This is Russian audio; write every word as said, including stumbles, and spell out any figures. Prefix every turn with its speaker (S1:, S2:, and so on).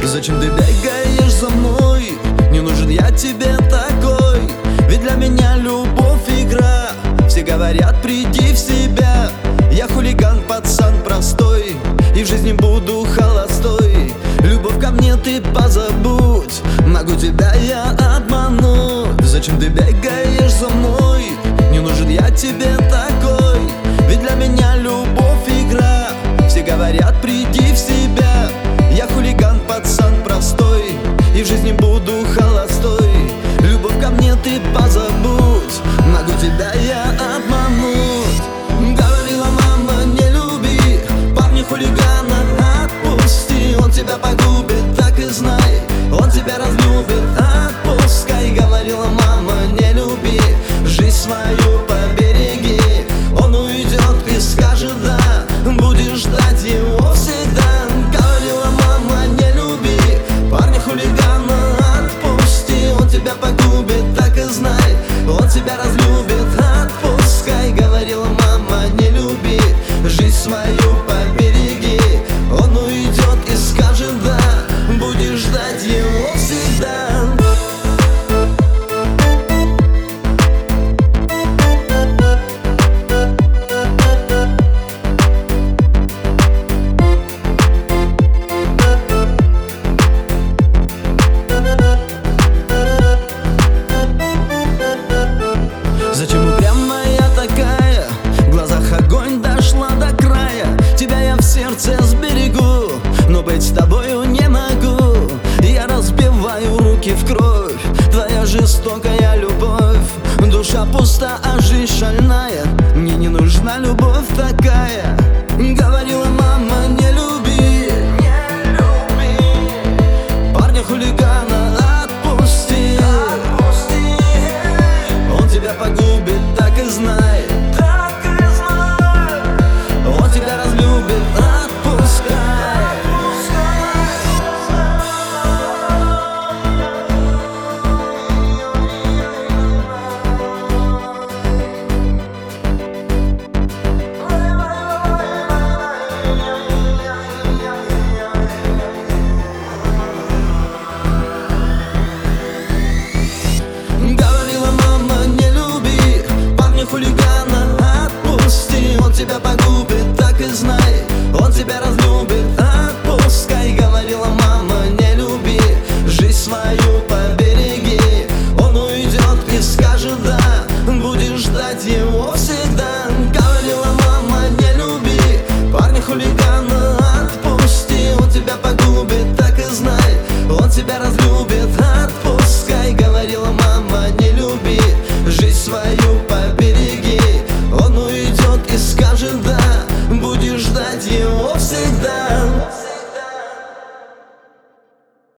S1: Зачем ты бегаешь за мной? Не нужен я тебе такой. Ведь для меня любовь игра. Все говорят, приди в себя. Я хулиган, пацан простой, и в жизни буду холостой. Любовь ко мне ты позабудь, могу тебя я обмануть. Зачем ты бегаешь за мной? Не нужен я тебе такой. Ведь для меня любовь игра. Все говорят, приди в себя. Я хулиган, пацан простой, и в жизни буду холостой. Любовь ко мне ты позабудь, могу тебя я обмануть. Говорила мама, не люби парня хулигана, отпусти, он тебя погубит, так и знай, он тебя разлюбит, отпускай. Говорила мама, не люби, жизнь свою побереги, он уйдет и скажет да, будешь ждать его всегда. Говорила мама, не люби парня хулигана, отпусти, он тебя погубит, так и знай, он тебя разлюбит, отпускай. Говорила мама, не люби, жизнь свою побереги, он уйдет и скажет да, будешь ждать его всегда. Зачем упрямая такая? В глазах огонь дошла до края. Тебя я в сердце сберегу, но быть с тобою не могу. Я разбиваю руки в кровь, твоя жестокая любовь. Душа пуста, а жизнь шальная, мне не нужна любовь такая. Говорила мама, не люби, не люби парня хулигана, отпусти, отпусти. Он тебя погубит, так и знай, так и знай, он тебя разлюбит, отпускай. Говорила мама, не люби парня хулигана, отпусти, он тебя погубит, так и знай, он тебя разлюбит, отпускай. Говорила мама, не люби, жизнь свою